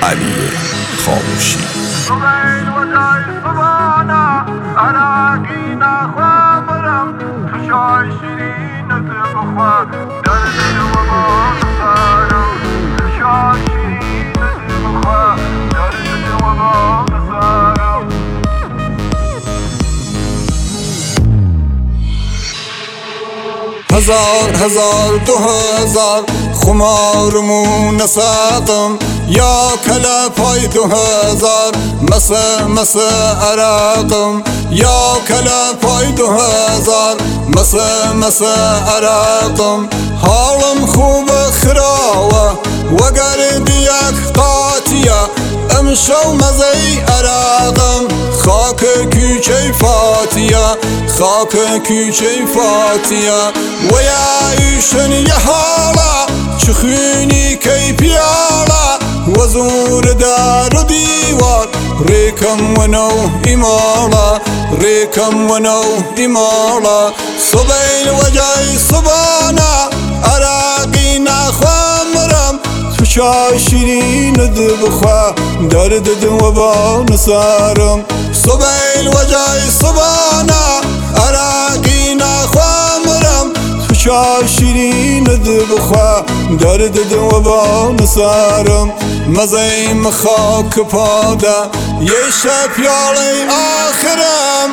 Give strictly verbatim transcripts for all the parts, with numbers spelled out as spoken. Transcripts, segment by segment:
علی خاموشی. هزار هزار دو هزار خمارمون ساقم یا کلا پای دو هزار مسه مسه عراقم یا کلا پای دو هزار مسه مسه عراقم حالم خوب خراوه وگر دیک قاتیه امشو مزی عراقم خاک کوچه فاتیه خاک کوچه فاتیه و یا ایشن یه حالا چخونی کی پیالا و زور دار و دیوار ریکم و نو ایمالا ریکم و نو ایمالا صبیل و جای صبانا عراقی نخوامرم تو چای شیرین دو بخوا درد دو و با نسارم صبیل و جای صبانا عراقی نخوامرم تو چای شیرین دو بخوا درد دو و با نسارم مزیم خاک پاده یه شب یالی آخرم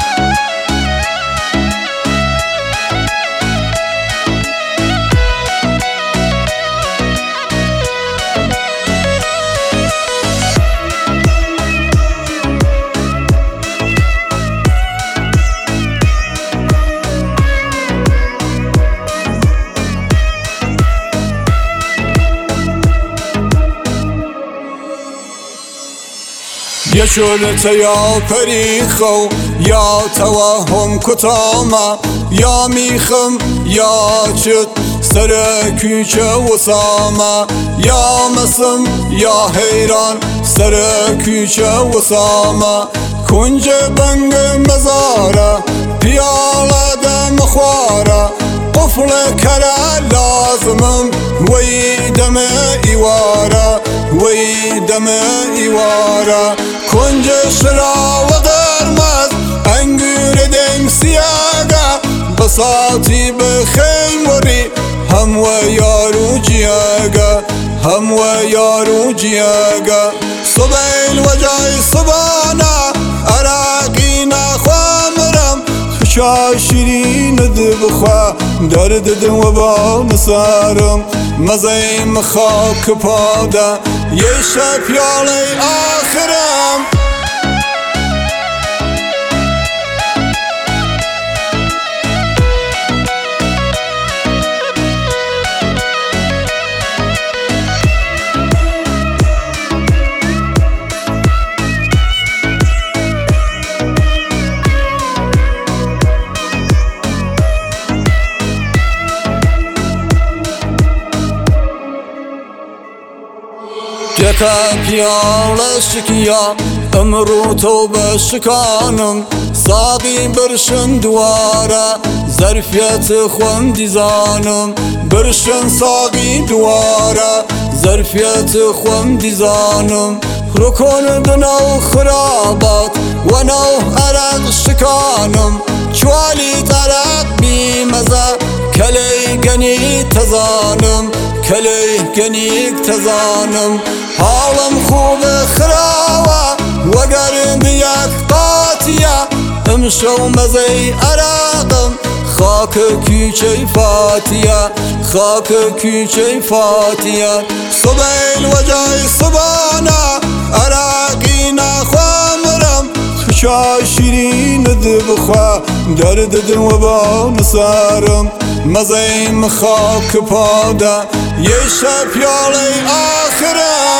یا شلت یا پریخو یا توهم کتاما یا میخم یا چت سر کوچه و ساما یا مسم یا حیران سر کوچه و ساما کنج بنگ مزاره پیاله دم خواره قفل کره لازمم وی دم ایواره وی دم ایواره کنج شرا و قرمز انگور دنگ سیاگه بساطی بخیم وری هم و یارو جیاگه هم و یارو جیاگه صبیل و جای صبانا عراقی نخوامرم تو چای شیرین دو بخوا درد دو و با نسارم مزیم خاک پاده یه شب یالی آخرم یکا پیاله شکیا امرو تو بشکانم ساقی برشن دواره ظرفیت خون دیزانم برشن ساقی دواره ظرفیت خون دیزانم رکن دنو خرابات و نو عرق شکانم چوالی طرق بیمزه کلی گنی تزانم کلی گنی تزانم حالم خوب خراوه وگر دیک قاتیه امشو مزی عراقم خاک کوچه فاتیه خاک کوچه فاتیه صبیل و جای صبانا عراقی نخوامرم تو چای شیرین دو بخوا درد دو و با نسارم مزیم خاک پاده یه شب یالی آخرم